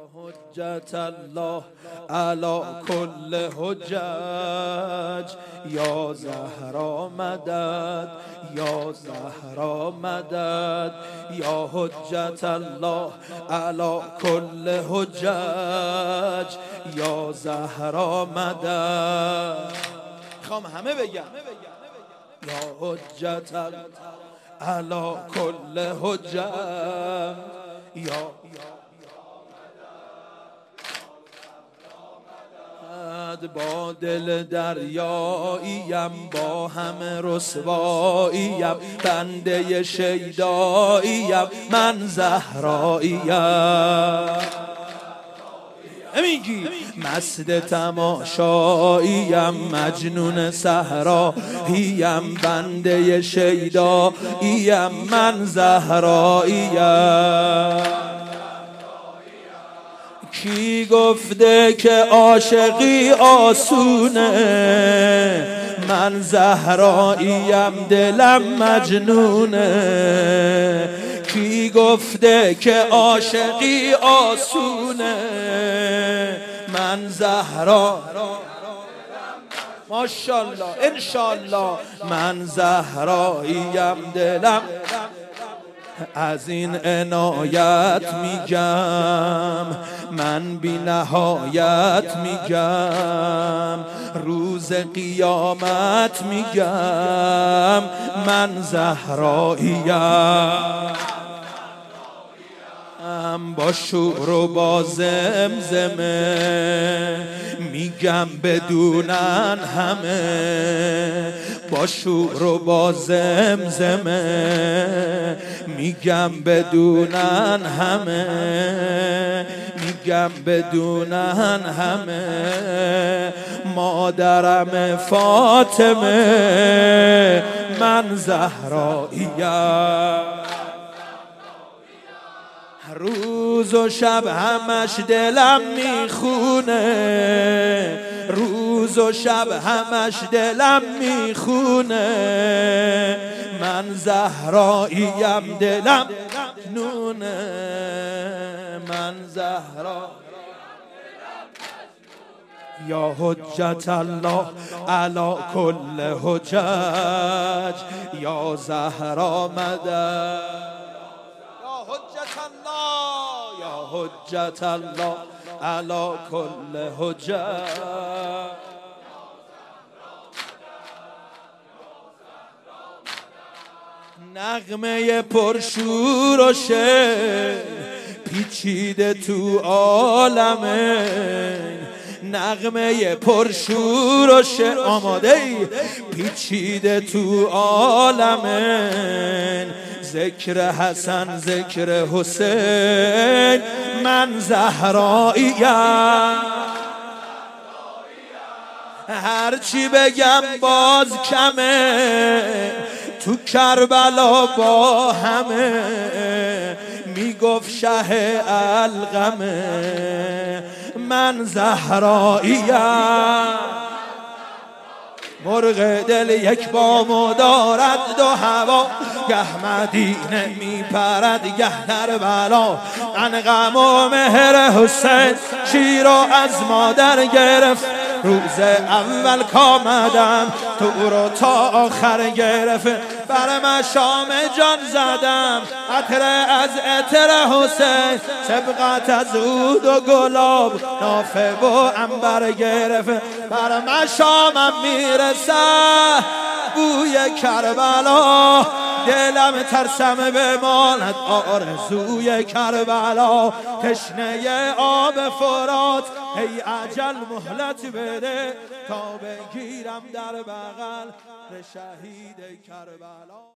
حجت الله علی کل حجج یا زهرا مدد یا زهرا مدد یا حجت الله علی کل حجج یا زهرا مدد. میخوام همه بگم یا حجت علی کل حجج یا با دل دریاییم با همه رسواییم بنده شیداییم من زهراییم میگی مست تماشاییم مجنون صحراییم بنده شیداییم من زهراییم. کی گفته که عاشقی آسونه من زهراییم دلم مجنونه. کی گفته که عاشقی آسونه من زهرا ماشاءالله انشاءالله من زهراییم دلم. از این عنایت میگم من بی نهایت میگم روز قیامت میگم من زهراییم. با شور و با زمزمه میگم بدونن همه با شور و با زمزمه میگم بدونن همه میگم بدونن همه مادرم فاطمه من زهراییم. روز و شب همش دلم میخونه روز و شب همش دلم میخونه من زهراییم دلم نونه من زهرا یا حجت الله علی کل حجج یا زهرا مدد یا حجت الله علی کل حجج. نغمه پرشور و شعر پیچیده تو عالمه نغمه پرشور و شعر آماده ای پیچیده تو عالمه ذکر حسن ذکر حسین من زهراییم. هرچی بگم باز کمه تو کربلا با همه میگفت شه القمه من زهراییم. مرغ دل یک بامو دارد دو هوا گه مدینه میپرد گه کربلا من غم و مهر حسین شیر و از مادر گرفت روز اول کامدم تو رو تا آخر گرفت بر مشام جان زدم عطر از عطر حسین سبقت از عود و گلاب نافه و عنبر گرفت بر مشامم میرسه بوی کربلا دلم ترسم بماند آرزوی کربلا تشنه آب فرات ای اجل مهلت بده تا بگیرم در بغل شهید کربلا.